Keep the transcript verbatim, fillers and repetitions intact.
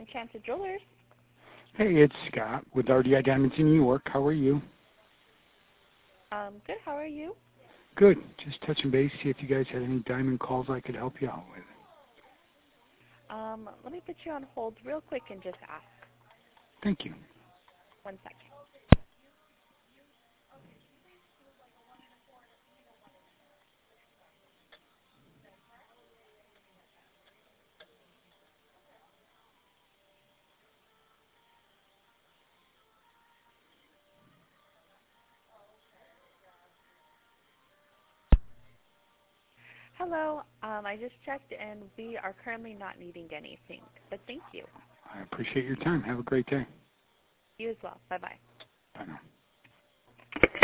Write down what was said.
Enchanted Jewelers. Hey, it's Scott with R D I Diamonds in New York. How are you? Um, good. How are you? Good. Just touching base, see if you guys had any diamond calls I could help you out with. Um, let me put you on hold real quick and just ask. Thank you. One second. Hello. Um, I just checked, and we are currently not needing anything. But thank you. I appreciate your time. Have a great day. You as well. Bye-bye. Bye now.